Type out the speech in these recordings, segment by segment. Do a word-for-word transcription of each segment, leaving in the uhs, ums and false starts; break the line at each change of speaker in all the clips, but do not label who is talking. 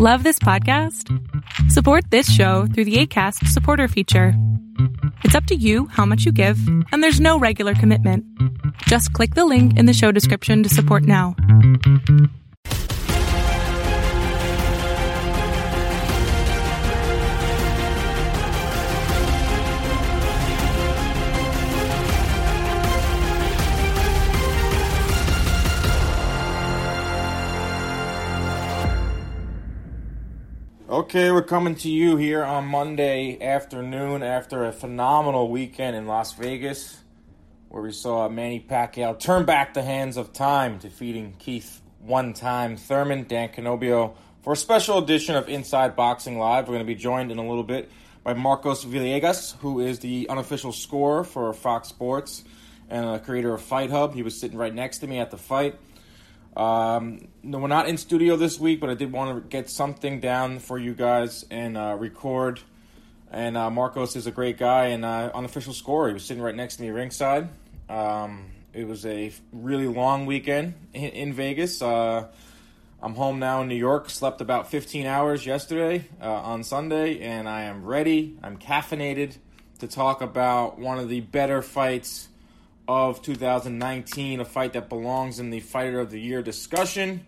Love this podcast? Support this show through the Acast supporter feature. It's up to you how much you give, and there's no regular commitment. Just click the link in the show description to support now.
Okay, we're coming to you here on Monday afternoon after a phenomenal weekend in Las Vegas, where we saw Manny Pacquiao turn back the hands of time, defeating Keith one-time Thurman, Dan Canobbio, for a special edition of Inside Boxing Live. We're going to be joined in a little bit by Marcos Villegas, who is the unofficial scorer for Fox Sports and a creator of Fight Hub. He was sitting right next to me at the fight. Um, no, we're not in studio this week, but I did want to get something down for you guys and uh, record. And uh, Marcos is a great guy and uh, unofficial scorer. He was sitting right next to me ringside. Um, it was a really long weekend in, in Vegas. Uh, I'm home now in New York. Slept about fifteen hours yesterday uh, on Sunday, and I am ready. I'm caffeinated to talk about one of the better fights of two thousand nineteen, a fight that belongs in the Fighter of the Year discussion,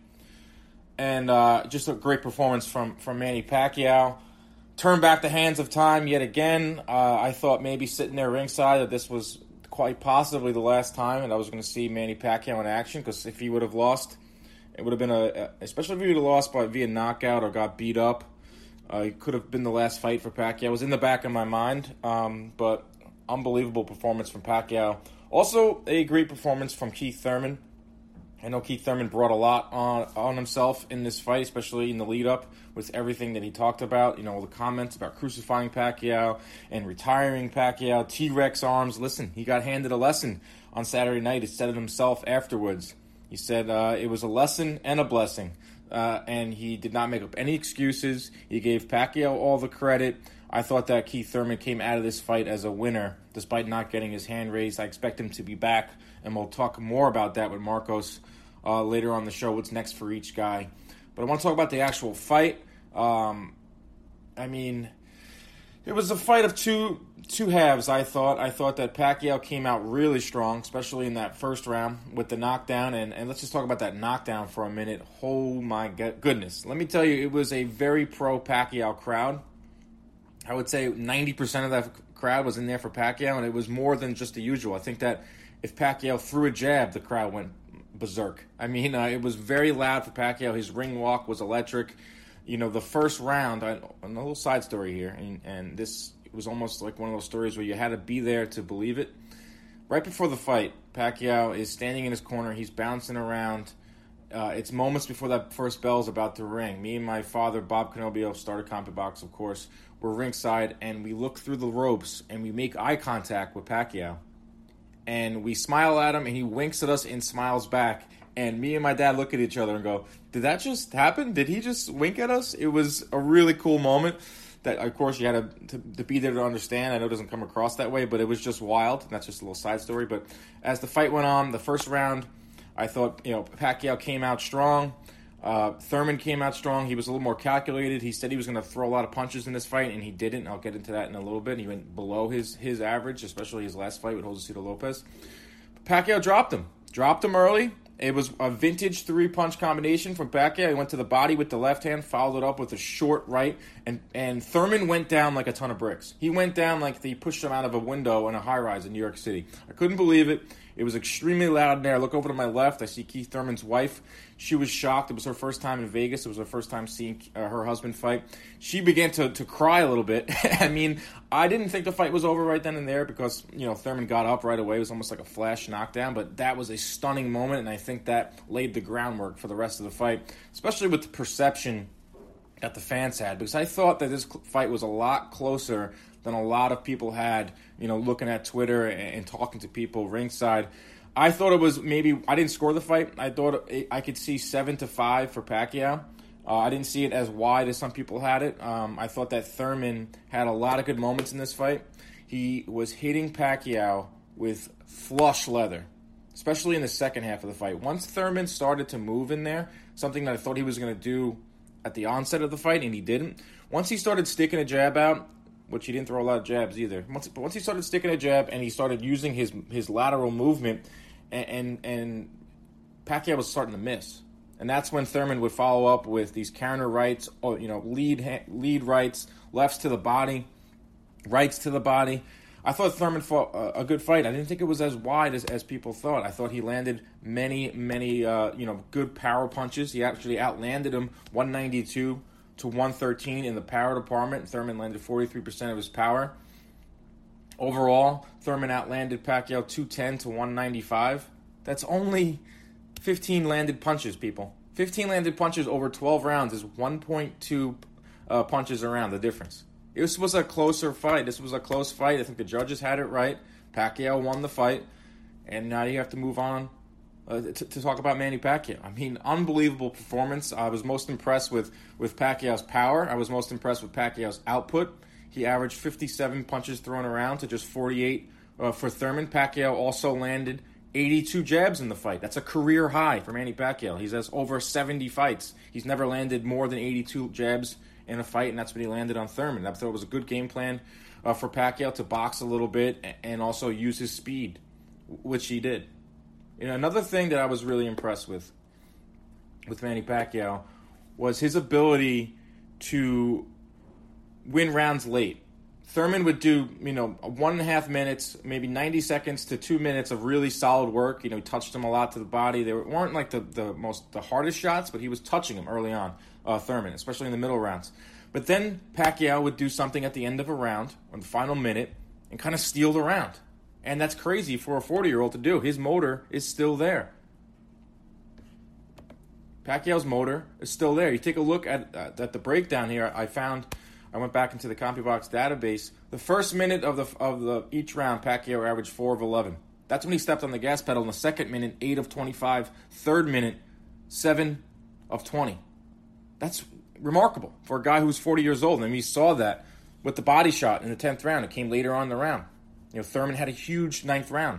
and uh, just a great performance from, from Manny Pacquiao. Turned back the hands of time yet again. Uh, I thought maybe sitting there ringside that this was quite possibly the last time and I was going to see Manny Pacquiao in action, because if he would have lost, it would have been a, especially if he would have lost by via knockout or got beat up, uh, it could have been the last fight for Pacquiao. It was in the back of my mind, um, but unbelievable performance from Pacquiao. Also, a great performance from Keith Thurman. I know Keith Thurman brought a lot on, on himself in this fight, especially in the lead-up with everything that he talked about. You know, the comments about crucifying Pacquiao and retiring Pacquiao, T-Rex arms. Listen, he got handed a lesson on Saturday night. He said it himself afterwards. He said uh, it was a lesson and a blessing, uh, and he did not make up any excuses. He gave Pacquiao all the credit. I thought that Keith Thurman came out of this fight as a winner, despite not getting his hand raised. I expect him to be back, and we'll talk more about that with Marcos uh, later on the show, what's next for each guy. But I want to talk about the actual fight. Um, I mean, it was a fight of two two halves, I thought. I thought that Pacquiao came out really strong, especially in that first round with the knockdown. And, and let's just talk about that knockdown for a minute. Oh, my goodness. Let me tell you, it was a very pro-Pacquiao crowd. I would say ninety percent of that crowd was in there for Pacquiao, and it was more than just the usual. I think that if Pacquiao threw a jab, the crowd went berserk. I mean, uh, it was very loud for Pacquiao. His ring walk was electric. You know, the first round, I, a little side story here, and, and this was almost like one of those stories where you had to be there to believe it. Right before the fight, Pacquiao is standing in his corner. He's bouncing around. Uh, it's moments before that first bell is about to ring. Me and my father, Bob Canobbio, started CompuBox, of course. We're ringside, and we look through the ropes, and we make eye contact with Pacquiao. And we smile at him, and he winks at us and smiles back. And me and my dad look at each other and go, did that just happen? Did he just wink at us? It was a really cool moment that, of course, you had to, to, to be there to understand. I know it doesn't come across that way, but it was just wild. That's just a little side story. But as the fight went on, the first round, I thought, you know, Pacquiao came out strong. Uh, Thurman came out strong. He was a little more calculated. He said he was going to throw a lot of punches in this fight, and he didn't. I'll get into that in a little bit. He went below his, his average, especially his last fight with Josecito Lopez. But Pacquiao dropped him. Dropped him early. It was a vintage three-punch combination from Pacquiao. He went to the body with the left hand, followed it up with a short right, and, and Thurman went down like a ton of bricks. He went down like they pushed him out of a window in a high-rise in New York City. I couldn't believe it. It was extremely loud in there. I look over to my left. I see Keith Thurman's wife. She was shocked. It was her first time in Vegas. It was her first time seeing uh, her husband fight. She began to, to cry a little bit. I mean, I didn't think the fight was over right then and there because, you know, Thurman got up right away. It was almost like a flash knockdown, but that was a stunning moment, and I think that laid the groundwork for the rest of the fight, especially with the perception that the fans had, because I thought that this fight was a lot closer than a lot of people had, you know, looking at Twitter and, and talking to people ringside. I thought it was maybe, I didn't score the fight. I thought it, I could see seven to five for Pacquiao. Uh, I didn't see it as wide as some people had it. Um, I thought that Thurman had a lot of good moments in this fight. He was hitting Pacquiao with flush leather, especially in the second half of the fight. Once Thurman started to move in there, something that I thought he was going to do at the onset of the fight, and he didn't. Once he started sticking a jab out, which he didn't throw a lot of jabs either. Once, but once he started sticking a jab and he started using his his lateral movement, and, and and Pacquiao was starting to miss, and that's when Thurman would follow up with these counter rights, or you know, lead lead rights, lefts to the body, rights to the body. I thought Thurman fought a, a good fight. I didn't think it was as wide as, as people thought. I thought he landed many many uh, you know good power punches. He actually outlanded him one ninety-two to one thirteen in the power department. Thurman landed forty-three percent of his power. Overall, Thurman outlanded Pacquiao two ten to one ninety-five. That's only fifteen landed punches, people. fifteen landed punches over twelve rounds is one point two uh, punches around, the difference. This was a closer fight. This was a close fight. I think the judges had it right. Pacquiao won the fight. And now you have to move on uh, to, to talk about Manny Pacquiao. I mean, unbelievable performance. I was most impressed with, with Pacquiao's power. I was most impressed with Pacquiao's output. He averaged fifty-seven punches thrown around to just forty-eight uh, for Thurman. Pacquiao also landed eighty-two jabs in the fight. That's a career high for Manny Pacquiao. He has over seventy fights. He's never landed more than eighty-two jabs in a fight, and that's what he landed on Thurman. I thought it was a good game plan uh, for Pacquiao to box a little bit and also use his speed, which he did. You know, another thing that I was really impressed with with Manny Pacquiao was his ability to win rounds late. Thurman would do, you know, one and a half minutes, maybe ninety seconds to two minutes of really solid work. You know, he touched him a lot to the body. They weren't like the, the most the hardest shots, but he was touching him early on, uh, Thurman, especially in the middle rounds. But then Pacquiao would do something at the end of a round, or the final minute, and kind of steal the round. And that's crazy for a forty-year-old to do. His motor is still there. Pacquiao's motor is still there. You take a look at uh, at the breakdown here. I found, I went back into the CompuBox database. The first minute of the of the each round, Pacquiao averaged four of eleven. That's when he stepped on the gas pedal. In the second minute, eight of twenty-five. Third minute, seven of twenty. That's remarkable for a guy who's forty years old. And we saw that with the body shot in the tenth round. It came later on in the round. You know, Thurman had a huge ninth round.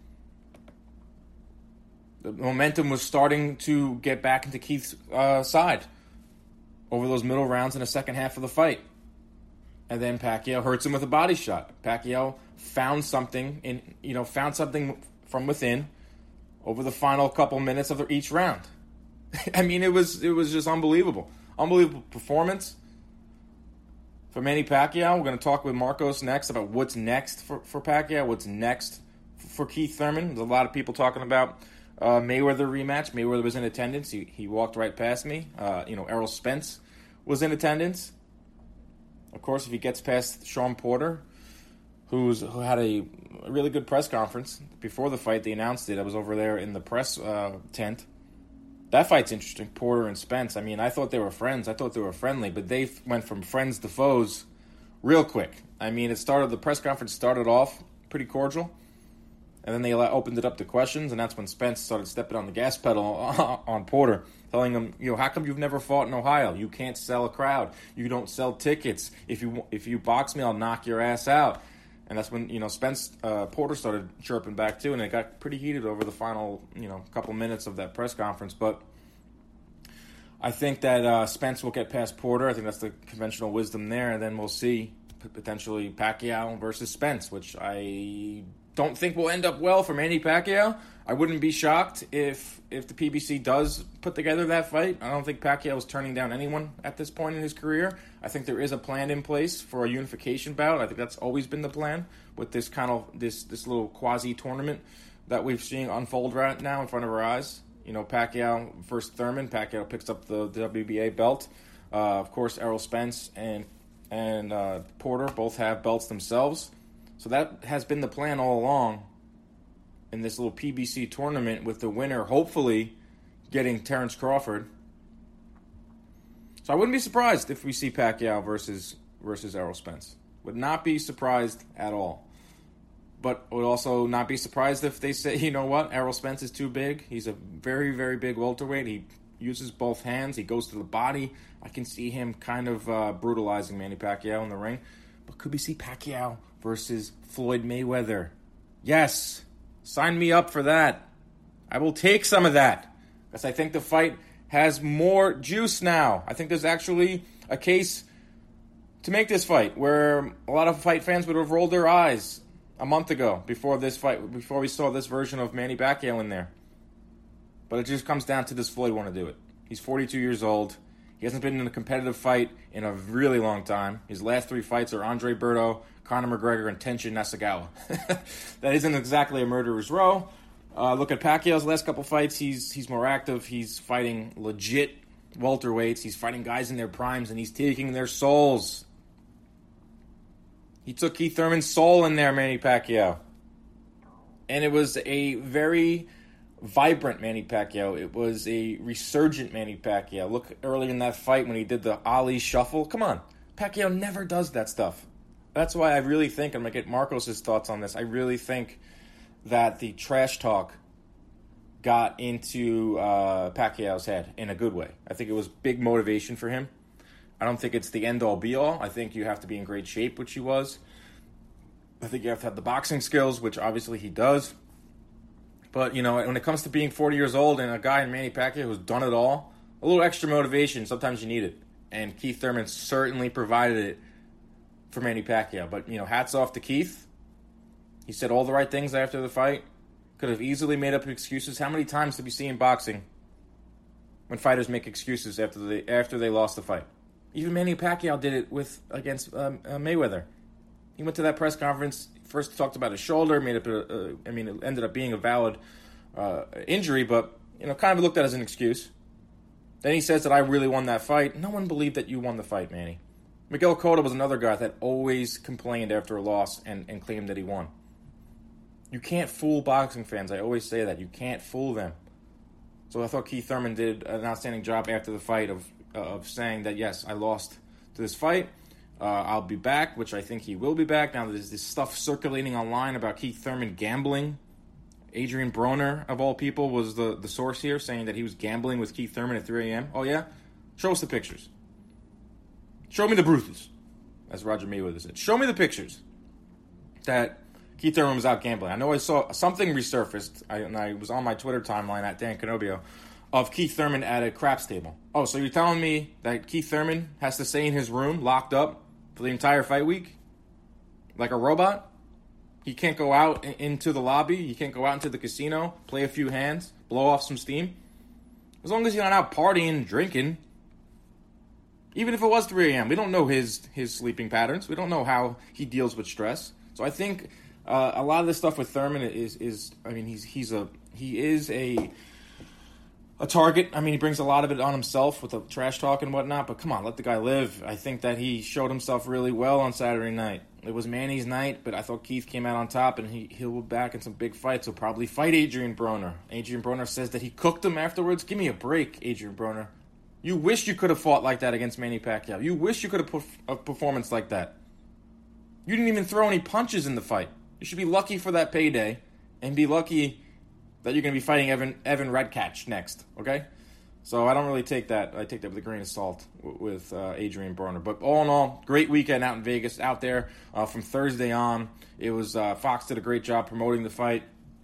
The momentum was starting to get back into Keith's uh, side over those middle rounds in the second half of the fight. And then Pacquiao hurts him with a body shot. Pacquiao found something in, you know, found something from within over the final couple minutes of each round. I mean, it was it was just unbelievable. Unbelievable performance for Manny Pacquiao. We're going to talk with Marcos next about what's next for, for Pacquiao, what's next for Keith Thurman. There's a lot of people talking about uh, Mayweather rematch. Mayweather was in attendance. He he walked right past me. Uh, you know, Errol Spence was in attendance. Of course, if he gets past Sean Porter, who's who had a really good press conference before the fight, they announced it. I was over there in the press uh, tent. That fight's interesting, Porter and Spence. I mean, I thought they were friends. I thought they were friendly, but they went from friends to foes real quick. I mean, it started. The press conference started off pretty cordial, and then they opened it up to questions, and that's when Spence started stepping on the gas pedal on Porter, telling him, you know, how come you've never fought in Ohio? You can't sell a crowd. You don't sell tickets. If you if you box me, I'll knock your ass out. And that's when, you know, Spence uh, Porter started chirping back too, and it got pretty heated over the final, you know, couple minutes of that press conference. But I think that uh, Spence will get past Porter. I think that's the conventional wisdom there, and then we'll see potentially Pacquiao versus Spence, which I don't think will end up well for Manny Pacquiao. I wouldn't be shocked if if the P B C does put together that fight. I don't think Pacquiao is turning down anyone at this point in his career. I think there is a plan in place for a unification bout. I think that's always been the plan with this kind of this this little quasi tournament that we've seen unfold right now in front of our eyes. You know, Pacquiao versus Thurman. Pacquiao picks up the, the W B A belt. Uh, of course, Errol Spence and and uh, Porter both have belts themselves. So that has been the plan all along in this little P B C tournament, with the winner hopefully getting Terrence Crawford. So I wouldn't be surprised if we see Pacquiao versus versus Errol Spence. Would not be surprised at all. But would also not be surprised if they say, you know what, Errol Spence is too big. He's a very, very big welterweight. He uses both hands. He goes to the body. I can see him kind of uh, brutalizing Manny Pacquiao in the ring. But could we see Pacquiao versus Floyd Mayweather? Yes. Sign me up for that. I will take some of that. Because I think the fight has more juice now. I think there's actually a case to make this fight where a lot of fight fans would have rolled their eyes a month ago before this fight, before we saw this version of Manny Pacquiao in there. But it just comes down to does Floyd want to do it? He's forty-two years old. He hasn't been in a competitive fight in a really long time. His last three fights are Andre Berto, Conor McGregor, and Tenshin Nasukawa. That isn't exactly a murderer's row. Uh, look at Pacquiao's last couple fights. He's he's more active. He's fighting legit welterweights. He's fighting guys in their primes, and he's taking their souls. He took Keith Thurman's soul in there, Manny Pacquiao. And it was a very vibrant Manny Pacquiao. It was a resurgent Manny Pacquiao. Look early in that fight when he did the Ali shuffle. Come on. Pacquiao never does that stuff. That's why I really think, I'm going to get Marcos' thoughts on this, I really think that the trash talk got into uh, Pacquiao's head in a good way. I think it was big motivation for him. I don't think it's the end-all, be-all. I think you have to be in great shape, which he was. I think you have to have the boxing skills, which obviously he does. But, you know, when it comes to being forty years old and a guy in Manny Pacquiao who's done it all, a little extra motivation, sometimes you need it. And Keith Thurman certainly provided it for Manny Pacquiao. But, you know, hats off to Keith. He said all the right things after the fight. Could have easily made up excuses. How many times did we see in boxing when fighters make excuses after they, after they lost the fight? Even Manny Pacquiao did it with against um, uh, Mayweather. He went to that press conference, first talked about his shoulder, made up a, a, I mean, it ended up being a valid uh, injury, but, you know, kind of looked at it as an excuse. Then he says that I really won that fight. No one believed that you won the fight, Manny. Miguel Cotto was another guy that always complained after a loss and, and claimed that he won. You can't fool boxing fans. I always say that. You can't fool them. So I thought Keith Thurman did an outstanding job after the fight of uh, of saying that, yes, I lost to this fight. Uh, I'll be back, which I think he will be back. Now, there's this stuff circulating online about Keith Thurman gambling. Adrian Broner, of all people, was the, the source here, saying that he was gambling with Keith Thurman at three a.m. Oh, yeah? Show us the pictures. Show me the Brutus, as Roger Mayweather said. Show me the pictures that Keith Thurman was out gambling. I know I saw something resurfaced, I, and I was on my Twitter timeline at Dan Canobio, of Keith Thurman at a craps table. Oh, so you're telling me that Keith Thurman has to stay in his room, locked up, for the entire fight week? Like a robot? He can't go out in, into the lobby? He can't go out into the casino, play a few hands, blow off some steam? As long as he's not out partying, drinking. Even if it was three a.m., we don't know his, his sleeping patterns. We don't know how he deals with stress. So I think uh, a lot of this stuff with Thurman is, is I mean, he's he's a he is a a target. I mean, he brings a lot of it on himself with the trash talk and whatnot, but come on, let the guy live. I think that he showed himself really well on Saturday night. It was Manny's night, but I thought Keith came out on top, and he, he'll be back in some big fights. He'll probably fight Adrian Broner. Adrian Broner says that he cooked him afterwards. Give me a break, Adrian Broner. You wish you could have fought like that against Manny Pacquiao. You wish you could have put a performance like that. You didn't even throw any punches in the fight. You should be lucky for that payday and be lucky that you're going to be fighting Evan Evan Redkach next, okay? So I don't really take that. I take that with a grain of salt with uh, Adrian Broner. But all in all, great weekend out in Vegas, out there uh, from Thursday on. It was uh, Fox did a great job promoting the fight.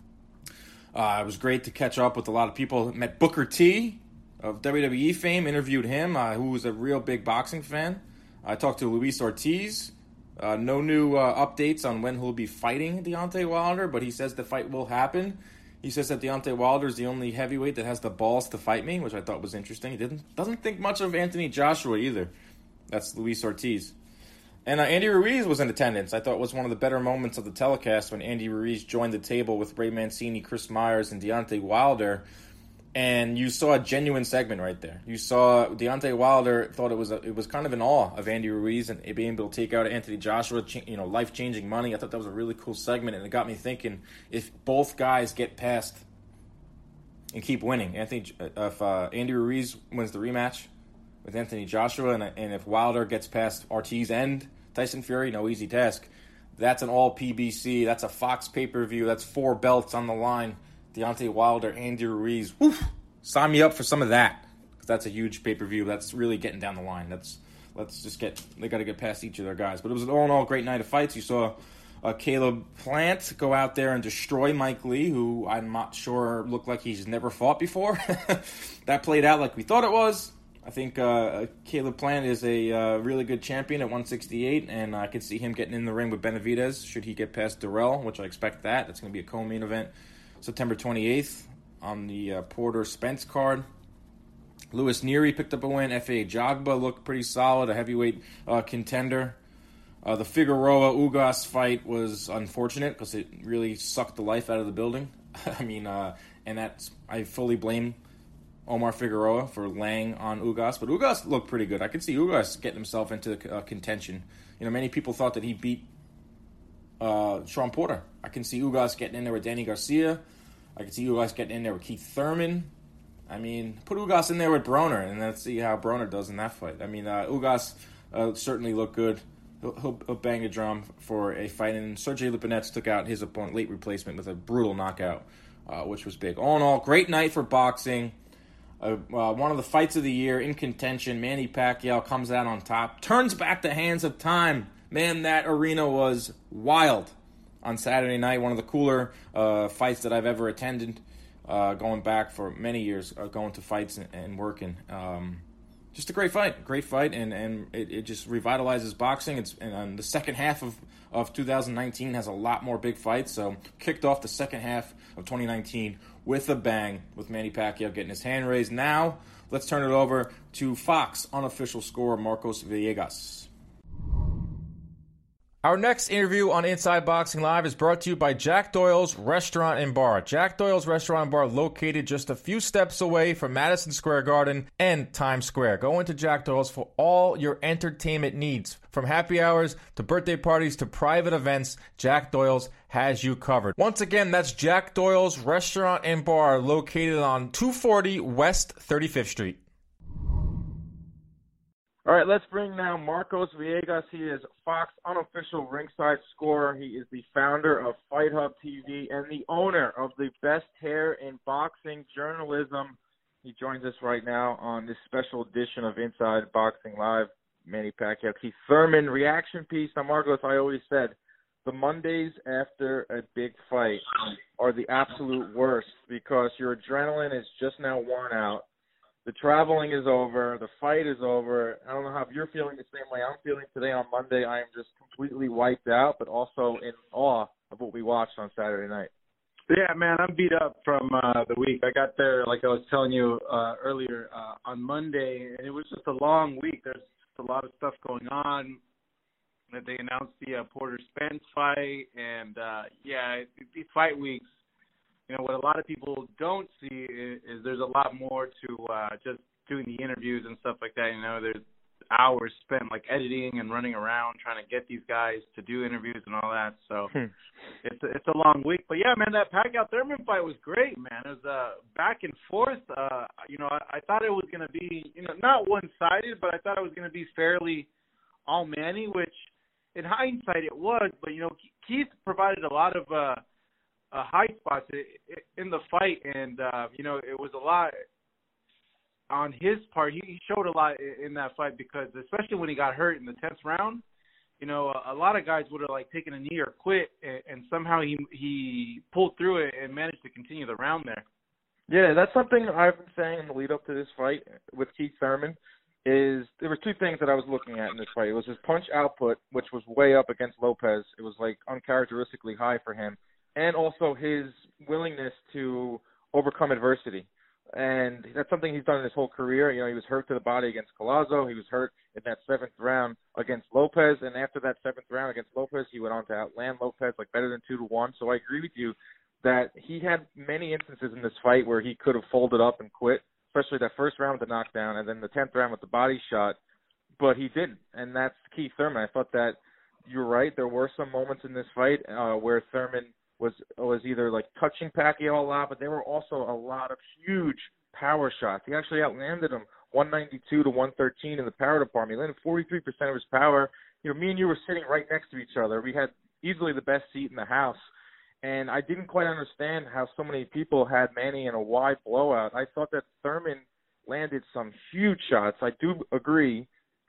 Uh, it was great to catch up with a lot of people. Met Booker T of W W E fame, interviewed him, uh, who was a real big boxing fan. I talked to Luis Ortiz. Uh, no new uh, updates on when he'll be fighting Deontay Wilder, but he says the fight will happen. He says that Deontay Wilder is the only heavyweight that has the balls to fight me, which I thought was interesting. He didn't doesn't think much of Anthony Joshua either. That's Luis Ortiz. And uh, Andy Ruiz was in attendance. I thought it was one of the better moments of the telecast when Andy Ruiz joined the table with Ray Mancini, Chris Myers, and Deontay Wilder. And you saw a genuine segment right there. You saw Deontay Wilder thought it was a, it was kind of in awe of Andy Ruiz and being able to take out Anthony Joshua, you know, life-changing money. I thought that was a really cool segment, and it got me thinking, if both guys get past and keep winning, Anthony, if uh, Andy Ruiz wins the rematch with Anthony Joshua, and, and if Wilder gets past Ortiz and Tyson Fury, no easy task. That's an all P B C. That's a Fox pay-per-view. That's four belts on the line. Deontay Wilder, Andy Ruiz. Woo! Sign me up for some of that. Because that's a huge pay-per-view. That's really getting down the line. That's Let's just get... They got to get past each of their guys. But it was an all-in-all great night of fights. You saw uh, Caleb Plant go out there and destroy Mike Lee, who I'm not sure looked like he's never fought before. That played out like we thought it was. I think uh, Caleb Plant is a uh, really good champion at one sixty-eight, and I could see him getting in the ring with Benavidez should he get past Durrell, which I expect that. That's going to be a co-main event September twenty-eighth on the uh, Porter-Spence card. Louis Neary picked up a win. F A Jagba looked pretty solid, a heavyweight uh, contender. Uh, the Figueroa-Ugas fight was unfortunate because it really sucked the life out of the building. I mean, uh, and that's I fully blame Omar Figueroa for laying on Ugas, but Ugas looked pretty good. I could see Ugas getting himself into uh, contention. You know, many people thought that he beat uh, Sean Porter. I can see Ugas getting in there with Danny Garcia. I can see Ugas getting in there with Keith Thurman. I mean, put Ugas in there with Broner, and let's see how Broner does in that fight. I mean, uh, Ugas uh, certainly looked good. He'll, he'll, he'll bang the drum for a fight, and Sergey Lipinets took out his opponent, late replacement, with a brutal knockout, uh, which was big. All in all, great night for boxing. Uh, uh, one of the fights of the year in contention. Manny Pacquiao comes out on top, turns back the hands of time. Man, that arena was wild on Saturday night. One of the cooler uh, fights that I've ever attended, uh, going back for many years, uh, going to fights and, and working. Um, just a great fight, great fight, and, and it, it just revitalizes boxing. It's and, and the second half of, of two thousand nineteen has a lot more big fights, so kicked off the second half of twenty nineteen with a bang, with Manny Pacquiao getting his hand raised. Now, let's turn it over to Fox unofficial scorer Marcos Villegas. Our next interview on Inside Boxing Live is brought to you by Jack Doyle's Restaurant and Bar. Jack Doyle's Restaurant and Bar located just a few steps away from Madison Square Garden and Times Square. Go into Jack Doyle's for all your entertainment needs. From happy hours to birthday parties to private events, Jack Doyle's has you covered. Once again, that's Jack Doyle's Restaurant and Bar located on two forty West thirty-fifth Street. All right, let's bring now Marcos Villegas. He is Fox unofficial ringside scorer. He is the founder of Fight Hub T V and the owner of the best hair in boxing journalism. He joins us right now on this special edition of Inside Boxing Live. Manny Pacquiao, Keith Thurman reaction piece. Now, Marcos, I always said the Mondays after a big fight are the absolute worst because your adrenaline is just now worn out. The traveling is over. The fight is over. I don't know how if you're feeling the same way I'm feeling today on Monday. I am just completely wiped out, but also in awe of what we watched on Saturday night.
Yeah, man, I'm beat up from uh, the week. I got there, like I was telling you uh, earlier, uh, on Monday, and it was just a long week. There's just a lot of stuff going on. That they announced the uh, Porter-Spence fight, and, uh, yeah, these fight weeks, you know, what a lot of people don't see is, is there's a lot more to uh, just doing the interviews and stuff like that. You know, there's hours spent, like, editing and running around trying to get these guys to do interviews and all that. So hmm. it's, a, it's a long week. But, yeah, man, that Pacquiao-Thurman fight was great, man. It was uh, back and forth. Uh, you know, I, I thought it was going to be, you know, not one-sided, but I thought it was going to be fairly all Manny, which in hindsight it was. But, you know, Keith provided a lot of uh, – Uh, high spots in the fight, and uh, you know, it was a lot on his part. He, he showed a lot in that fight because, especially when he got hurt in the tenth round, you know, a, a lot of guys would have like taken a knee or quit, and, and somehow he he pulled through it and managed to continue the round there.
Yeah, that's something I've been saying in the lead up to this fight with Keith Thurman. Is there were two things that I was looking at in this fight. It was his punch output, which was way up against Lopez. It was like uncharacteristically high for him. And also his willingness to overcome adversity. And that's something he's done in his whole career. You know, he was hurt to the body against Collazo. He was hurt in that seventh round against Lopez. And after that seventh round against Lopez, he went on to outland Lopez like better than two to one. So I agree with you that he had many instances in this fight where he could have folded up and quit, especially that first round with the knockdown and then the tenth round with the body shot. But he didn't. And that's Keith Thurman. I thought that you're right. There were some moments in this fight uh, where Thurman was was either like touching Pacquiao a lot, but there were also a lot of huge power shots. He actually outlanded him one ninety-two to one thirteen in the power department. He landed forty-three percent of his power. You know, me and you were sitting right next to each other. We had easily the best seat in the house, and I didn't quite understand how so many people had Manny in a wide blowout. I thought that Thurman landed some huge shots. I do agree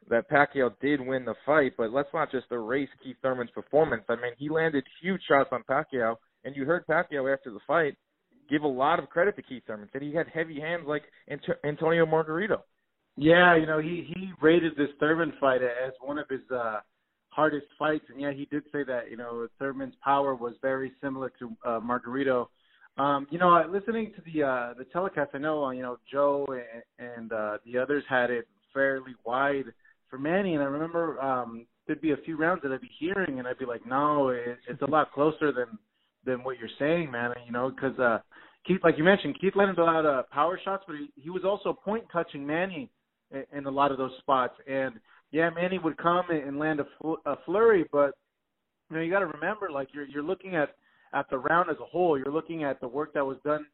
that Pacquiao did win the fight, but let's not just erase Keith Thurman's performance. I mean, he landed huge shots on Pacquiao, and you heard Pacquiao after the fight give a lot of credit to Keith Thurman, said he had heavy hands like Ant- Antonio Margarito.
Yeah, you know, he, he rated this Thurman fight as one of his uh, hardest fights, and yeah, he did say that, you know, Thurman's power was very similar to uh, Margarito. Um, you know, listening to the uh, the telecast, I know, you know, Joe and, and uh, the others had it fairly wide for Manny, and I remember um, there'd be a few rounds that I'd be hearing, and I'd be like, no, it, it's a lot closer than than what you're saying, man. You know, because uh, Keith, like you mentioned, Keith landed a lot of power shots, but he, he was also point touching Manny in, in a lot of those spots. And yeah, Manny would come and land a, fl- a flurry, but you know, you got to remember, like you're you're looking at at the round as a whole. You're looking at the work that was done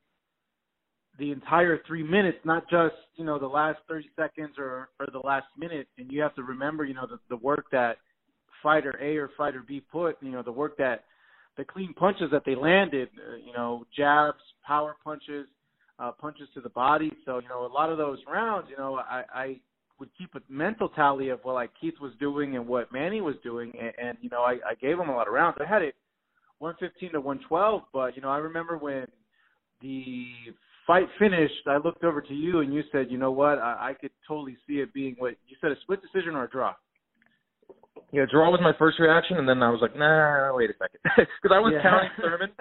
the entire three minutes, not just, you know, the last thirty seconds or, or the last minute. And you have to remember, you know, the, the work that fighter A or fighter B put, you know, the work that the clean punches that they landed, uh, you know, jabs, power punches, uh, punches to the body. So, you know, a lot of those rounds, you know, I, I would keep a mental tally of what, like, Keith was doing and what Manny was doing. And, and you know, I, I gave him a lot of rounds. I had it one fifteen to one twelve, but, you know, I remember when the fight finished, I looked over to you and you said, you know what, I, I could totally see it being what you said, a split decision or a draw.
Yeah, draw was my first reaction, and then I was like, nah, wait a second. Because I was
yeah.
counting Thurman.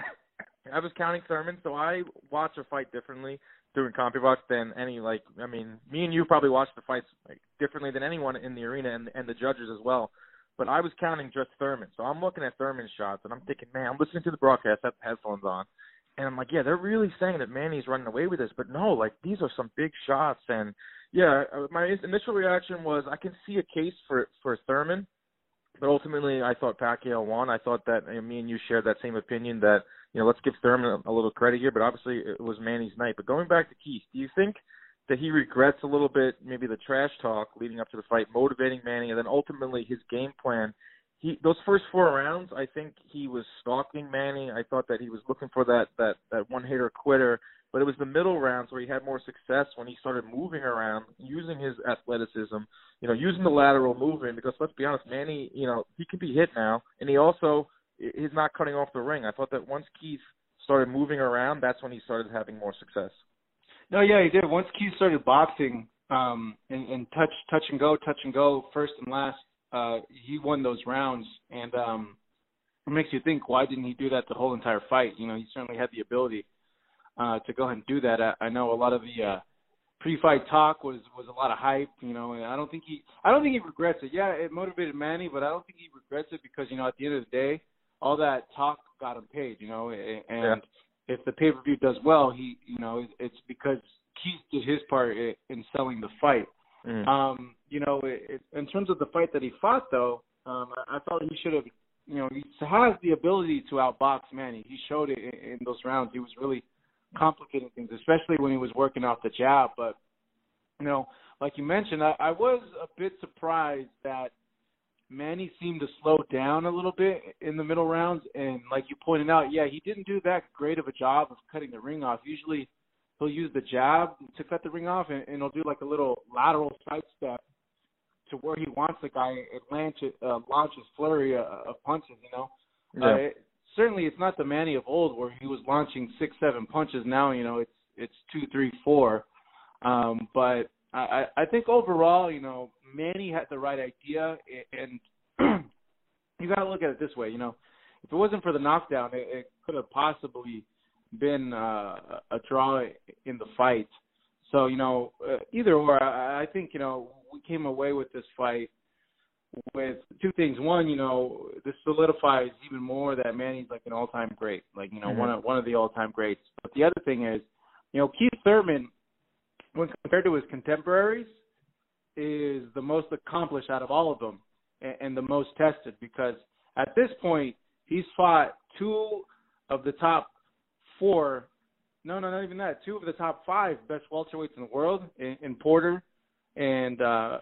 I was counting Thurman, so I watch a fight differently doing CompuBox than any, like, I mean, me and you probably watch the fights like, differently than anyone in the arena and, and the judges as well. But I was counting just Thurman. So I'm looking at Thurman's shots, and I'm thinking, man, I'm listening to the broadcast, I have headphones on. And I'm like, yeah, they're really saying that Manny's running away with this. But no, like, these are some big shots. And, yeah, my initial reaction was I can see a case for, for Thurman. But ultimately, I thought Pacquiao won. I thought that, and me and you shared that same opinion that, you know, let's give Thurman a, a little credit here. But obviously, it was Manny's night. But going back to Keith, do you think that he regrets a little bit maybe the trash talk leading up to the fight, motivating Manny, and then ultimately his game plan? He those first four rounds, I think he was stalking Manny. I thought that he was looking for that that that one hitter quitter. But it was the middle rounds where he had more success when he started moving around, using his athleticism, you know, using the lateral movement. Because let's be honest, Manny, you know, he can be hit now, and he also he's not cutting off the ring. I thought that once Keith started moving around, that's when he started having more success.
No, yeah, he did. Once Keith started boxing um, and, and touch, touch and go, touch and go, first and last, uh, he won those rounds. And um, it makes you think, why didn't he do that the whole entire fight? You know, he certainly had the ability uh, to go ahead and do that. I, I know a lot of the uh, pre-fight talk was, was a lot of hype, you know, and I don't think he I don't think he regrets it. Yeah, it motivated Manny, but I don't think he regrets it because, you know, at the end of the day, all that talk got him paid, you know, and yeah. If the pay-per-view does well, he, you know, it's because Keith did his part in selling the fight. Mm. Um, you know, it, it, in terms of the fight that he fought, though, um, I, I thought he should have, you know, he has the ability to outbox Manny. He showed it in, in those rounds. He was really complicating things, especially when he was working off the jab. But, you know, like you mentioned, I, I was a bit surprised that Manny seemed to slow down a little bit in the middle rounds. And like you pointed out, yeah, he didn't do that great of a job of cutting the ring off. Usually he'll use the jab to cut the ring off, and, and he'll do like a little lateral side step to where he wants the guy and launch, uh, launch his flurry of, of punches, you know. Yeah. Uh, it, certainly it's not the Manny of old where he was launching six, seven punches. Now, you know, it's it's two, three, four. Um, but I, I think overall, you know, Manny had the right idea, and you got to look at it this way, you know. If it wasn't for the knockdown, it, it could have possibly been uh, a draw in the fight. So, you know, uh, either or, I, I think, you know, we came away with this fight with two things. One, you know, this solidifies even more that Manny's like an all-time great, like, you know, mm-hmm. one of one of the all-time greats. But the other thing is, you know, Keith Thurman, when compared to his contemporaries, is the most accomplished out of all of them and, and the most tested, because at this point he's fought two of the top four, no, no, not even that, two of the top five best welterweights in the world, in, in Porter and uh,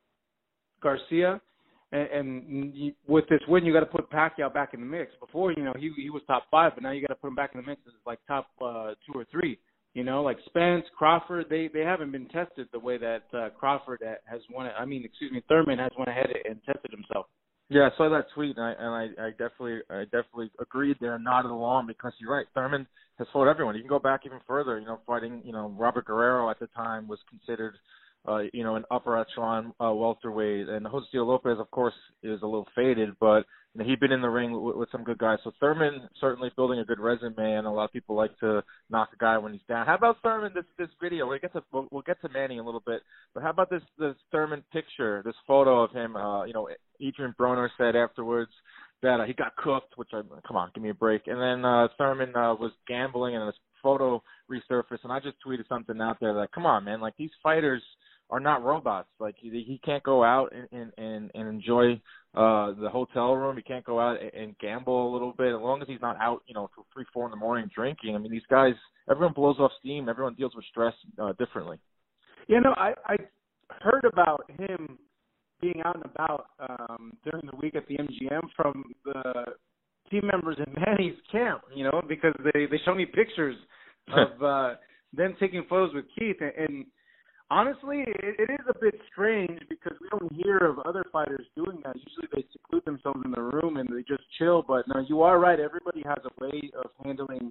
Garcia. And, and you, with this win, you got to put Pacquiao back in the mix. Before, you know, he he was top five, but now you got to put him back in the mix as like top uh, two or three. You know, like Spence, Crawford, they, they haven't been tested the way that uh, Crawford has went. I mean, excuse me, Thurman has went ahead and tested himself.
Yeah, I saw that tweet, and I and I, I definitely I definitely agreed there and nodded along because you're right. Thurman has fought everyone. You can go back even further. You know, fighting. You know, Robert Guerrero at the time was considered, uh, you know, an upper echelon uh, welterweight, and Jose Lopez, of course, is a little faded, but you know, he'd been in the ring with, with some good guys. So Thurman certainly building a good resume, and a lot of people like to knock a guy when he's down. How about Thurman? This this video. We'll get to we'll, we'll get to Manny in a little bit, but how about this this Thurman picture? This photo of him. Uh, you know. Adrian Broner said afterwards that uh, he got cooked, which I come on, give me a break. And then uh, Thurman uh, was gambling, and this photo resurfaced. And I just tweeted something out there like, come on, man, like these fighters are not robots. Like he, he can't go out and and, and enjoy uh, the hotel room. He can't go out and, and gamble a little bit as long as he's not out, you know, till three, four in the morning drinking. I mean, these guys, everyone blows off steam. Everyone deals with stress uh, differently.
You know, I, I heard about him being out and about um, during the week at the M G M from the team members in Manny's camp, you know, because they, they show me pictures of uh, them taking photos with Keith. And, and honestly, it, it is a bit strange because we don't hear of other fighters doing that. Usually they seclude themselves in the room and they just chill. But no, you are right. Everybody has a way of handling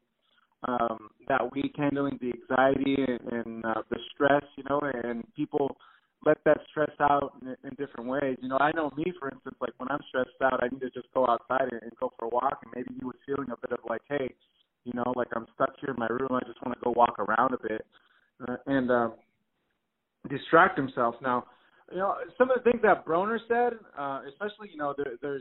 um, that week, handling the anxiety and, and uh, the stress, you know, and people let that stress out in, in different ways. You know, I know me, for instance, like when I'm stressed out, I need to just go outside and, and go for a walk. And maybe he was feeling a bit of like, hey, you know, like I'm stuck here in my room. I just want to go walk around a bit uh, and uh, distract himself. Now, you know, some of the things that Broner said, uh, especially, you know, there, there's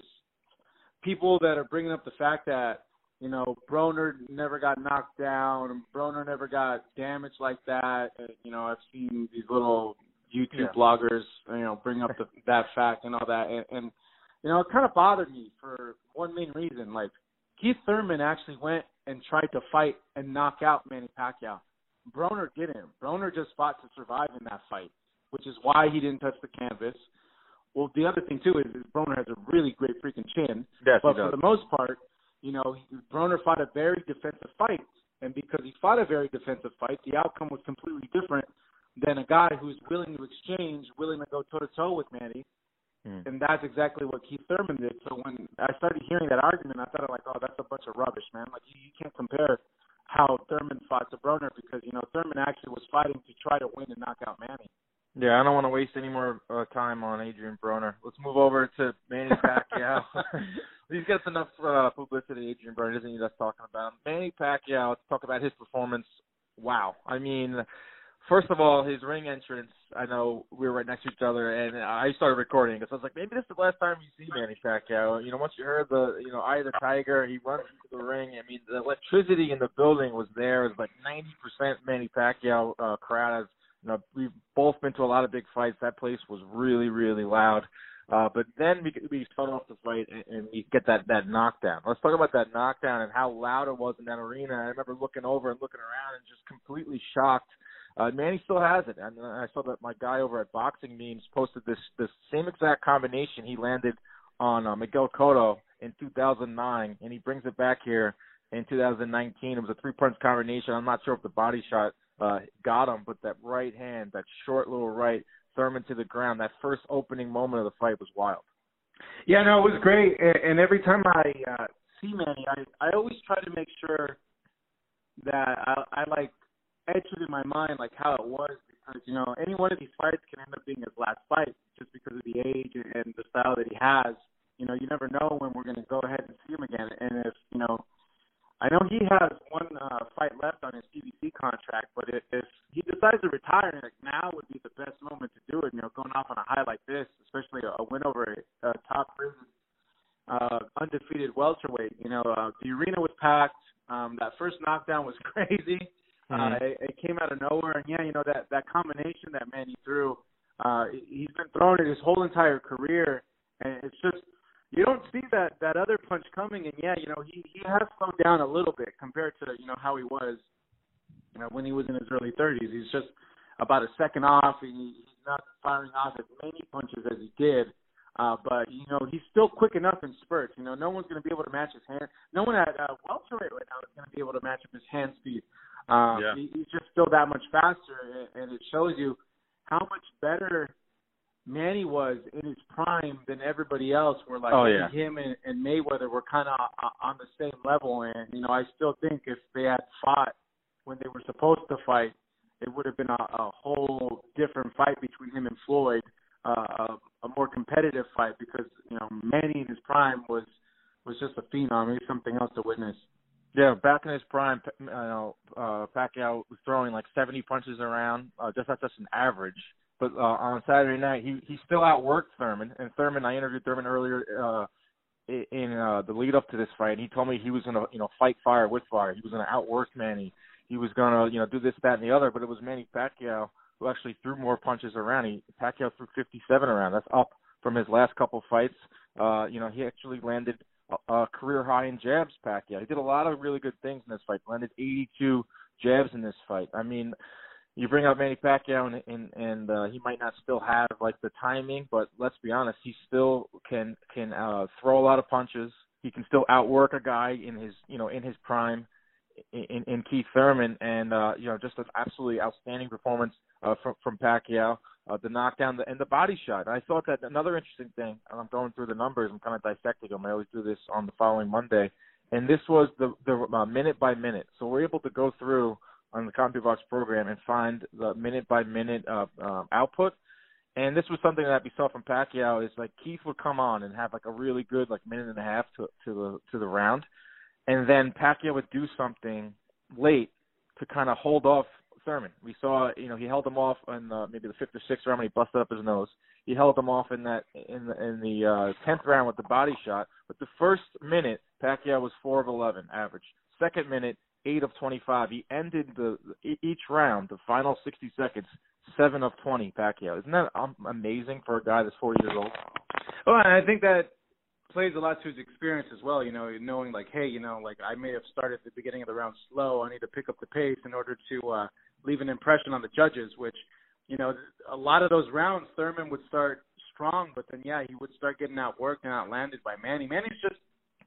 people that are bringing up the fact that, you know, Broner never got knocked down and Broner never got damaged like that. And, you know, I've seen these little YouTube yeah. bloggers, you know, bring up the, that fact and all that. And, and, you know, it kind of bothered me for one main reason. Like, Keith Thurman actually went and tried to fight and knock out Manny Pacquiao. Broner didn't. Broner just fought to survive in that fight, which is why he didn't touch the canvas. Well, the other thing, too, is, is Broner has a really great freaking chin.
Yes,
but for the most part, you know, Broner fought a very defensive fight. And because he fought a very defensive fight, the outcome was completely different than a guy who's willing to exchange, willing to go toe-to-toe with Manny. Mm. And that's exactly what Keith Thurman did. So when I started hearing that argument, I thought, like, oh, that's a bunch of rubbish, man. Like, you, you can't compare how Thurman fought to Broner because, you know, Thurman actually was fighting to try to win and knock out Manny.
Yeah, I don't want to waste any more uh, time on Adrian Broner. Let's move over to Manny Pacquiao. He's got enough uh, publicity, Adrian Broner, doesn't need us talking about him. Manny Pacquiao, let's talk about his performance. Wow. I mean, first of all, his ring entrance, I know we were right next to each other, and I started recording because I was like, maybe this is the last time you see Manny Pacquiao. You know, once you heard the, you know, Eye of the Tiger, he runs into the ring. I mean, the electricity in the building was there. It was like ninety percent Manny Pacquiao uh, crowd. As, you know, we've both been to a lot of big fights. That place was really, really loud. Uh, but then we, we start off the fight and, and we get that, that knockdown. Let's talk about that knockdown and how loud it was in that arena. I remember looking over and looking around and just completely shocked. Uh, Manny still has it. And I saw that my guy over at Boxing Memes posted this, this same exact combination he landed on uh, Miguel Cotto in two thousand nine, and he brings it back here in two thousand nineteen. It was a three-punch combination. I'm not sure if the body shot uh, got him, but that right hand, that short little right, Thurman to the ground, that first opening moment of the fight was wild.
Yeah, no, it was great. And every time I uh, see Manny, I, I always try to make sure that I, I like, etch it in my mind, like how it was, because, you know, any one of these fights can end up being his last fight just because of the age and the style that he has. You know, you never know when we're going to go ahead and see him again. And if, you know, I know he has one uh, fight left on his P B C contract, but if, if he decides to retire, like now would be the best moment to do it, you know, going off on a high like this, especially a, a win over a, a top-rated, uh, undefeated welterweight. You know, uh, the arena was packed. Um, that first knockdown was crazy. Mm-hmm. Uh, it, it came out of nowhere, and yeah, you know, that, that combination that Manny threw, uh, he's been throwing it his whole entire career, and it's just, you don't see that, that other punch coming, and yeah, you know, he, he has slowed down a little bit compared to, you know, how he was, you know, when he was in his early thirties. He's just about a second off, and he, he's not firing off as many punches as he did, uh, but, you know, he's still quick enough in spurts. You know, no one's going to be able to match his hand. No one at uh, welterweight right now is going to be able to match up his hand speed. Um,
yeah.
he, he's just still that much faster, and it shows you how much better Manny was in his prime than everybody else. Where like
oh, yeah.
him and, and Mayweather were kind of on the same level, and you know I still think if they had fought when they were supposed to fight, it would have been a, a whole different fight between him and Floyd, uh, a, a more competitive fight because you know Manny in his prime was was just a phenom. He was something else to witness.
Yeah, back in his prime, you know, uh, Pacquiao was throwing like seventy punches around, uh, just that's just an average. But uh, on Saturday night, he he still outworked Thurman. And Thurman, I interviewed Thurman earlier uh, in uh, the lead up to this fight. And he told me he was going to, you know, fight fire with fire. He was going to outwork Manny. He was going to, you know, do this, that, and the other. But it was Manny Pacquiao who actually threw more punches around. He Pacquiao threw fifty-seven around. That's up from his last couple fights. Uh, you know, he actually landed a, a career high in jabs. Pacquiao. He did a lot of really good things in this fight. Landed eighty-two jabs in this fight. I mean. You bring up Manny Pacquiao, and and, and uh, he might not still have like the timing, but let's be honest, he still can can uh, throw a lot of punches. He can still outwork a guy in his you know in his prime, in, in Keith Thurman, and uh, you know just an absolutely outstanding performance uh, from from Pacquiao. Uh, the knockdown and the body shot. And I thought that another interesting thing. And I'm going through the numbers. I'm kind of dissecting them. I always do this on the following Monday, and this was the the uh, minute by minute. So we're able to go through on the CompuBox program and find the minute-by-minute uh, uh, output. And this was something that we saw from Pacquiao is like Keith would come on and have like a really good like minute and a half to, to the to the round, and then Pacquiao would do something late to kind of hold off Thurman. We saw, you know, he held him off in the, maybe the fifth or sixth round when he busted up his nose. He held him off in that in the, in the uh, tenth round with the body shot. But the first minute, Pacquiao was four of eleven average. Second minute, eight of twenty-five. He ended the each round, the final sixty seconds, seven of twenty. Pacquiao. Isn't that um, amazing for a guy that's forty years old?
Well, and I think that plays a lot to his experience as well. You know, knowing like, hey, you know, like I may have started at the beginning of the round slow. I need to pick up the pace in order to uh, leave an impression on the judges. Which, you know, a lot of those rounds, Thurman would start strong, but then yeah, he would start getting outworked and outlanded by Manny. Manny's just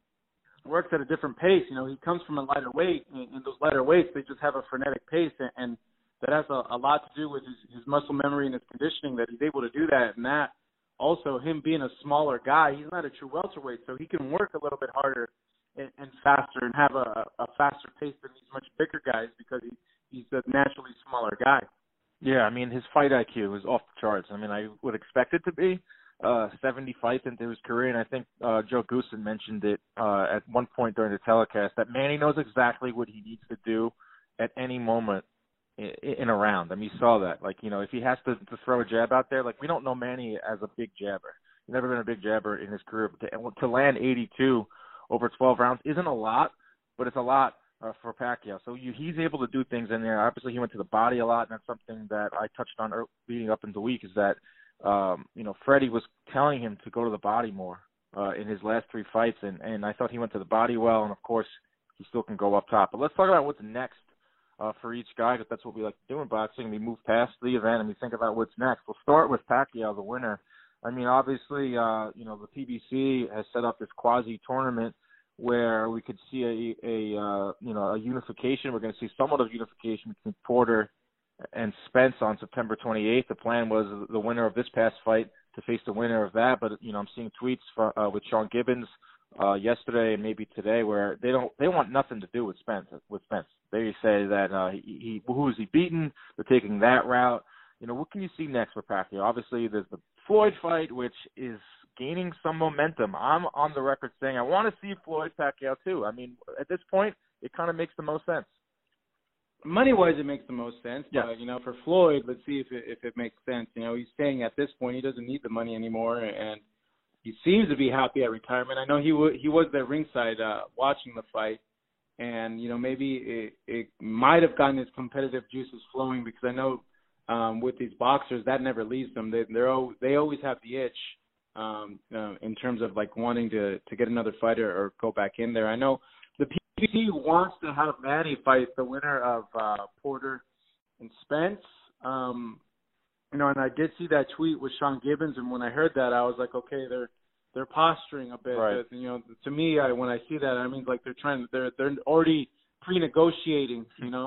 works at a different pace. You know, he comes from a lighter weight, and, and those lighter weights, they just have a frenetic pace, and, and that has a, a lot to do with his, his muscle memory and his conditioning, that he's able to do that. And that also, him being a smaller guy, he's not a true welterweight, so he can work a little bit harder and, and faster and have a, a faster pace than these much bigger guys because he, he's a naturally smaller guy.
Yeah, I mean, his fight I Q is off the charts. I mean, I would expect it to be. Uh, seventy fights into his career, and I think uh, Joe Goosen mentioned it uh, at one point during the telecast that Manny knows exactly what he needs to do at any moment in, in a round. I mean, you saw that. Like, you know, if he has to, to throw a jab out there, like we don't know Manny as a big jabber. He's never been a big jabber in his career. But to, to land eighty-two over twelve rounds isn't a lot, but it's a lot uh, for Pacquiao. So you, he's able to do things in there. Obviously, he went to the body a lot, and that's something that I touched on early, leading up in the week is that Um, you know, Freddie was telling him to go to the body more uh, in his last three fights, and, and I thought he went to the body well, and of course, he still can go up top. But let's talk about what's next uh, for each guy, because that's what we like to do in boxing. We move past the event, and we think about what's next. We'll start with Pacquiao, the winner. I mean, obviously, uh, you know, the P B C has set up this quasi-tournament where we could see a, a uh, you know, a unification. We're going to see somewhat of unification between Porter and Spence on September twenty-eighth. The plan was the winner of this past fight to face the winner of that, but you know I'm seeing tweets for, uh, with Sean Gibbons uh, yesterday and maybe today where they don't they want nothing to do with Spence. With Spence, they say that uh, he, he who is he beaten? They're taking that route. You know, what can you see next for Pacquiao? Obviously, there's the Floyd fight, which is gaining some momentum. I'm on the record saying I want to see Floyd Pacquiao too. I mean, at this point, it kind of makes the most sense.
Money-wise, it makes the most sense.
Yeah.
But, you know, for Floyd, let's see if it, if it makes sense. You know, he's saying at this point he doesn't need the money anymore, and he seems to be happy at retirement. I know he w- he was there ringside uh, watching the fight, and, you know, maybe it, it might have gotten his competitive juices flowing because I know um, with these boxers, that never leaves them. They they're al- they always have the itch um, uh, in terms of, like, wanting to, to get another fighter or go back in there. I know the P B C wants to have Manny fight the winner of uh, Porter and Spence. Um, you know, and I did see that tweet with Sean Gibbons, and when I heard that, I was like, okay, they're they're posturing a bit.
Right.
You know, to me, I, when I see that, I mean, like they're trying, they're they're already pre-negotiating. You know,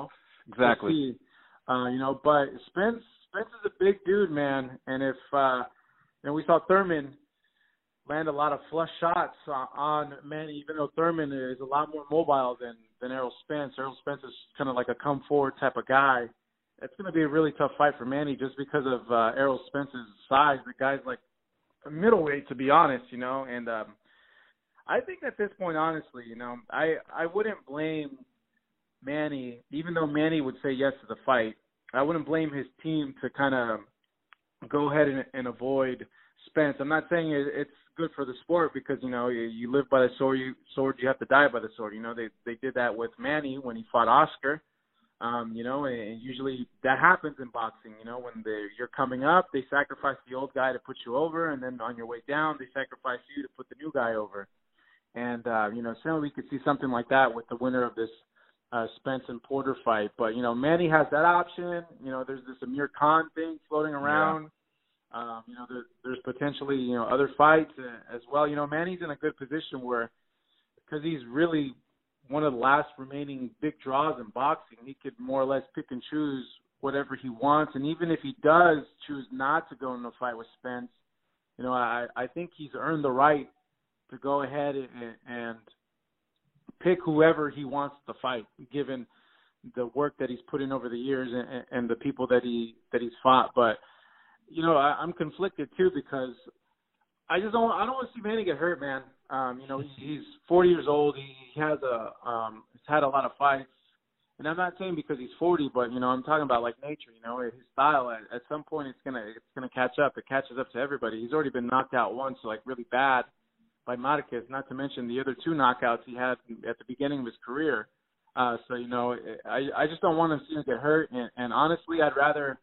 Exactly.
Uh, you know, but Spence Spence is a big dude, man. And if uh, you know, we saw Thurman land a lot of flush shots uh, on Manny, even though Thurman is a lot more mobile than than Errol Spence. Errol Spence is kind of like a come forward type of guy. It's going to be a really tough fight for Manny just because of uh, Errol Spence's size. The guy's like a middleweight, to be honest, you know. And um, I think at this point, honestly, you know, I I wouldn't blame Manny, even though Manny would say yes to the fight. I wouldn't blame his team to kind of go ahead and, and avoid Spence. I'm not saying it, it's good for the sport because, you know, you, you live by the sword, you, sword, you have to die by the sword. You know, they they did that with Manny when he fought Oscar. Um, you know, and, and usually that happens in boxing. You know, when you're coming up, they sacrifice the old guy to put you over, and then on your way down, they sacrifice you to put the new guy over. And, uh, you know, certainly we could see something like that with the winner of this uh, Spence and Porter fight. But, you know, Manny has that option. You know, there's this Amir Khan thing floating around. Yeah. Um, you know, there, there's potentially, you know, other fights as well. You know, Manny's in a good position where, because he's really one of the last remaining big draws in boxing, he could more or less pick and choose whatever he wants. And even if he does choose not to go in a fight with Spence, you know, I, I think he's earned the right to go ahead and, and pick whoever he wants to fight, given the work that he's put in over the years and, and the people that he that he's fought. But you know, I, I'm conflicted too because I just don't I don't want to see Manny get hurt, man. Um, you know, he's, he's forty years old. He, he has a um, he's had a lot of fights, and I'm not saying because he's forty, but you know, I'm talking about like nature. You know, his style at, at some point it's gonna it's gonna catch up. It catches up to everybody. He's already been knocked out once, like really bad, by Marquez, not to mention the other two knockouts he had at the beginning of his career. Uh, so, you know, I, I just don't want to see him get hurt. And, and honestly, I'd rather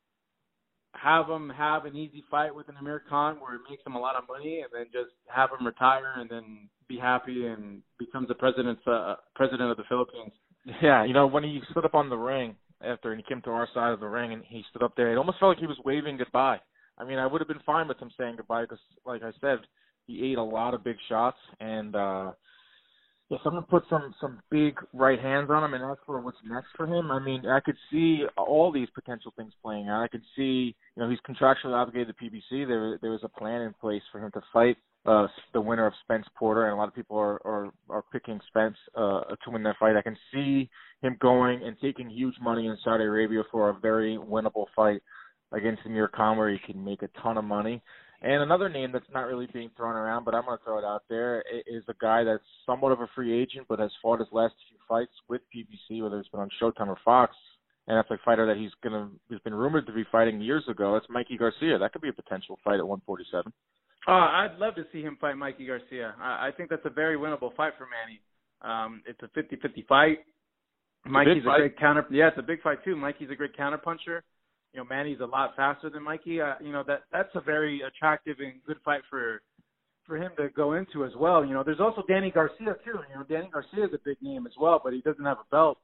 have him have an easy fight with an Amir Khan where it makes him a lot of money and then just have him retire and then be happy and becomes the president, uh, president of the Philippines.
Yeah, you know, when he stood up on the ring after and he came to our side of the ring and he stood up there, it almost felt like he was waving goodbye. I mean, I would have been fine with him saying goodbye because, like I said, he ate a lot of big shots, and uh, yeah, someone put some, some big right hands on him and asked for what's next for him. I mean, I could see all these potential things playing out. I could see, you know, he's contractually obligated to P B C. There, there was a plan in place for him to fight uh, the winner of Spence Porter, and a lot of people are are, are picking Spence uh, to win that fight. I can see him going and taking huge money in Saudi Arabia for a very winnable fight against Amir Khan, where he can make a ton of money. And another name that's not really being thrown around, but I'm going to throw it out there, is a guy that's somewhat of a free agent, but has fought his last few fights with P B C, whether it's been on Showtime or Fox. And that's a fighter that he's going to, has been rumored to be fighting years ago. That's Mikey Garcia. That could be a potential fight at one forty-seven.
Uh, I'd love to see him fight Mikey Garcia. I, I think that's a very winnable fight for Manny. Um, it's a fifty-fifty fight. Mikey's a, a great counter. Yeah, it's a big fight too. Mikey's a great counterpuncher. You know, Manny's a lot faster than Mikey. Uh, you know, that that's a very attractive and good fight for for him to go into as well. You know, there's also Danny Garcia too. You know, Danny Garcia is a big name as well, but he doesn't have a belt.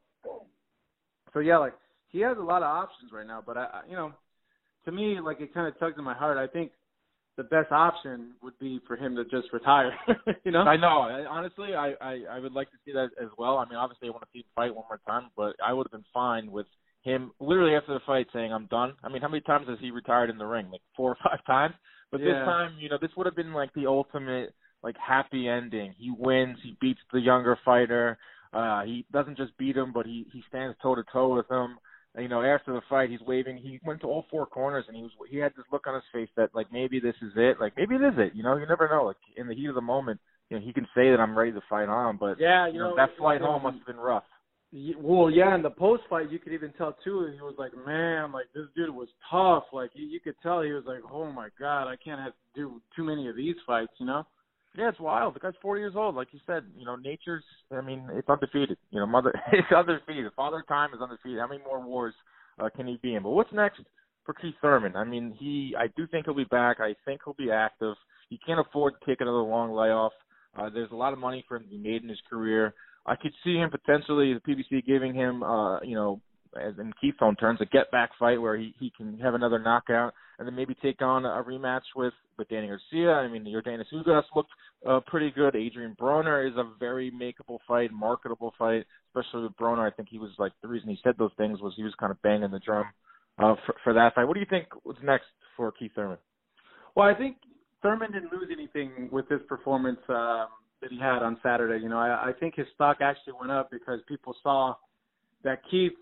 So yeah, like he has a lot of options right now. But I, I you know, to me, like it kind of tugs in my heart. I think the best option would be for him to just retire. you know,
I know. Honestly, I, I I would like to see that as well. I mean, obviously, I want to see him fight one more time, but I would have been fine with him literally after the fight saying, I'm done. I mean, how many times has he retired in the ring? Like four or five times? But
yeah.
This time, you know, this would have been like the ultimate, like, happy ending. He wins. He beats the younger fighter. Uh, he doesn't just beat him, but he, he stands toe-to-toe with him. You know, after the fight, he's waving. He went to all four corners, and he was he had this look on his face that, like, maybe this is it. Like, maybe it is it. You know, you never know. Like, in the heat of the moment, you know, he can say that I'm ready to fight on. But,
yeah, you,
you
know,
know, that flight home must have been rough.
Well, yeah, in the post fight, you could even tell too. He was like, "Man, like this dude was tough." Like you, you could tell he was like, "Oh my God, I can't have to do too many of these fights," you know?
Yeah, it's wild. The guy's forty years old, like you said. You know, nature's. I mean, it's undefeated. You know, mother, it's undefeated. Father Time is undefeated. How many more wars uh, can he be in? But what's next for Keith Thurman? I mean, he. I do think he'll be back. I think he'll be active. He can't afford to take another long layoff. Uh, there's a lot of money for him to be made in his career. I could see him potentially, the P B C giving him, uh, you know, as in Keith's own terms, a get-back fight where he, he can have another knockout and then maybe take on a rematch with, with Danny Garcia. I mean, Yordenis Ugas looked uh, pretty good. Adrian Broner is a very makeable fight, marketable fight, especially with Broner. I think he was like, the reason he said those things was he was kind of banging the drum uh, for, for that fight. What do you think was next for Keith Thurman?
Well, I think Thurman didn't lose anything with this performance um, that he had on Saturday. You know, I, I think his stock actually went up because people saw that Keith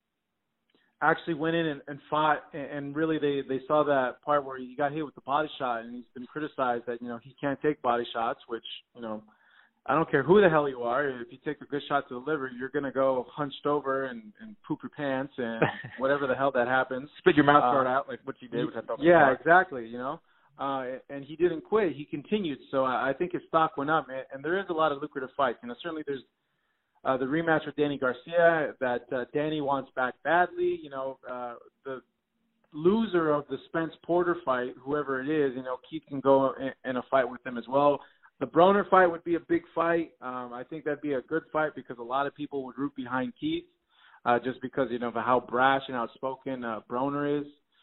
actually went in and, and fought, and, and really they, they saw that part where he got hit with the body shot, and he's been criticized that, you know, he can't take body shots, which, you know, I don't care who the hell you are. If you take a good shot to the liver, you're going to go hunched over and, and poop your pants and whatever the hell that happens.
Spit your mouth guard uh, out like what you did, which I thought was
Yeah,
smart.
exactly, you know. Uh, and he didn't quit. He continued. So I think his stock went up. And, and there is a lot of lucrative fights. You know, certainly there's uh, the rematch with Danny Garcia that uh, Danny wants back badly. You know, uh, the loser of the Spence Porter fight, whoever it is, you know, Keith can go in, in a fight with them as well. The Broner fight would be a big fight. Um, I think that'd be a good fight because a lot of people would root behind Keith uh, just because, you know, of how brash and outspoken uh, Broner is.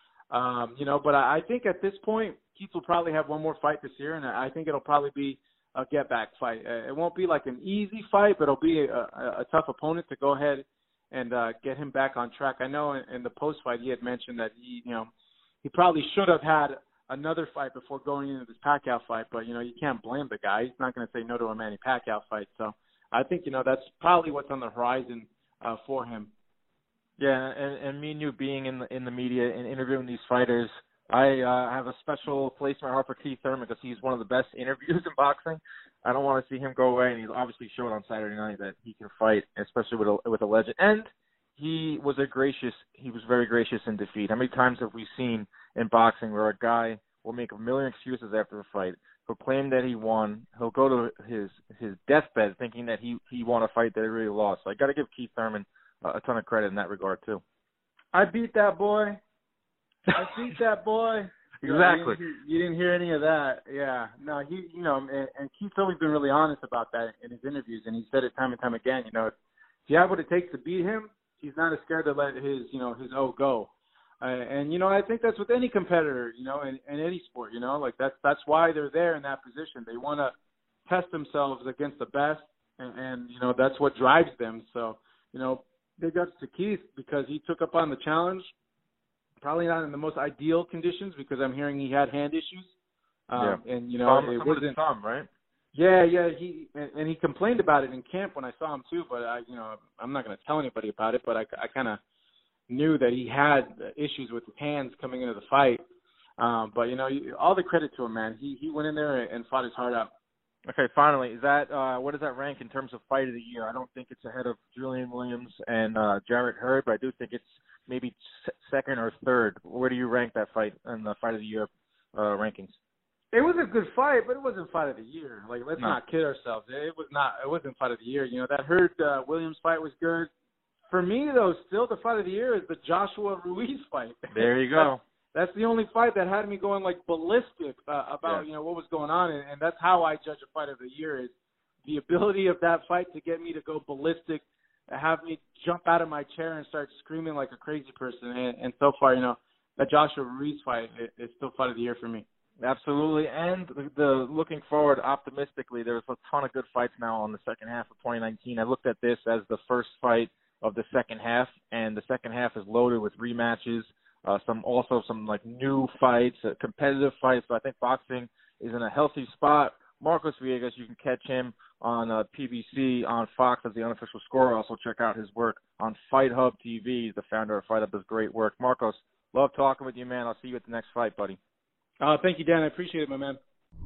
Um, you know, but I, I think at this point, Keith will probably have one more fight this year, and I think it'll probably be a get-back fight. Uh, it won't be like an easy fight, but it'll be a, a, a tough opponent to go ahead and uh, get him back on track. I know in, in the post-fight he had mentioned that he, you know, he probably should have had another fight before going into this Pacquiao fight, but, you know, you can't blame the guy. He's not going to say no to a Manny Pacquiao fight. So I think, you know, that's probably what's on the horizon uh, for him.
Yeah, and, and me and you being in the, in the media and interviewing these fighters, I uh, have a special place in my heart for Keith Thurman because he's one of the best interviews in boxing. I don't want to see him go away, and he obviously showed on Saturday night that he can fight, especially with a, with a legend. And he was a gracious, he was very gracious in defeat. How many times have we seen in boxing where a guy will make a million excuses after a fight, he'll claim that he won, he'll go to his his deathbed thinking that he, he won a fight that he really lost. So I got to give Keith Thurman a ton of credit in that regard, too.
I beat that boy. I beat that boy.
Exactly.
You didn't, you didn't hear any of that. Yeah. No, he, you know, and, and Keith's always been really honest about that in his interviews, and he said it time and time again. You know, if you have what it takes to beat him, he's not as scared to let his, you know, his O go. Uh, and, you know, I think that's with any competitor, you know, in, in any sport, you know, like that's, that's why they're there in that position. They want to test themselves against the best, and, and, you know, that's what drives them. So, you know, big ups to Keith because he took up on the challenge. Probably not in the most ideal conditions because I'm hearing he had hand issues. Um, yeah. And, you know,
um,
it wasn't –
thumb, right?
Yeah, yeah. He and, and he complained about it in camp when I saw him too, but, I, you know, I'm not going to tell anybody about it, but I, I kind of knew that he had issues with his hands coming into the fight. Um, but, you know, all the credit to him, man. He, he went in there and fought his heart out.
Okay, finally, is that uh, what does that rank in terms of fight of the year? I don't think it's ahead of Julian Williams and uh, Jarrett Hurd, but I do think it's maybe second or third. Where do you rank that fight in the fight of the year uh, rankings?
It was a good fight, but it wasn't fight of the year. Like, let's
no.
not kid ourselves. It was not. It wasn't fight of the year. You know, that Hurd uh, Williams fight was good. For me, though, still the fight of the year is the Joshua Ruiz fight.
There you go.
That's the only fight that had me going like ballistic uh, about, yeah. you know, what was going on. And, and that's how I judge a fight of the year is the ability of that fight to get me to go ballistic, have me jump out of my chair and start screaming like a crazy person. And, and so far, you know, that Joshua Ruiz fight is still fight of the year for me.
Absolutely. And the, the looking forward optimistically, there's a ton of good fights now on the second half of twenty nineteen. I looked at this as the first fight of the second half, and the second half is loaded with rematches. Uh, some also some like new fights, uh, competitive fights. So I think boxing is in a healthy spot. Marcos Villegas, you can catch him on uh, P B C on Fox as the unofficial scorer. Also check out his work on Fight Hub T V. He's the founder of Fight Hub. Does great work. Marcos, love talking with you, man. I'll see you at the next fight, buddy.
Uh, thank you, Dan. I appreciate it, my man.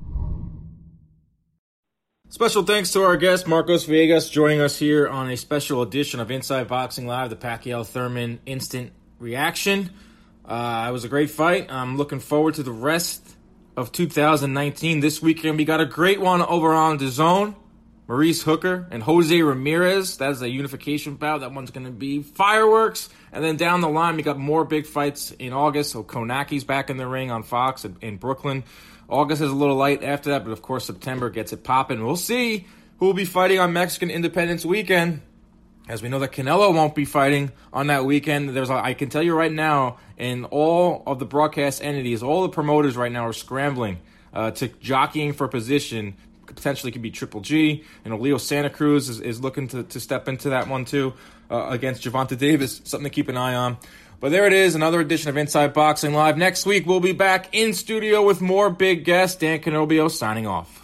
Special thanks to our guest, Marcos Villegas, joining us here on a special edition of Inside Boxing Live, the Pacquiao Thurman Instant Reaction. Uh, it was a great fight. I'm looking forward to the rest of two thousand nineteen. This weekend, we got a great one over on DAZN. Maurice Hooker and Jose Ramirez. That's a unification bout. That one's going to be fireworks. And then down the line, we got more big fights in August. So Konaki's back in the ring on Fox in, in Brooklyn. August is a little light after that, but of course September gets it popping. We'll see who will be fighting on Mexican Independence Weekend. as we know that Canelo won't be fighting on that weekend. There's, I can tell you right now, in all of the broadcast entities, all the promoters right now are scrambling uh, to jockeying for position. Potentially could be Triple G. You know, Leo Santa Cruz is, is looking to, to step into that one too uh, against Gervonta Davis. Something to keep an eye on. But there it is, another edition of Inside Boxing Live. Next week, we'll be back in studio with more big guests. Dan Canobio signing off.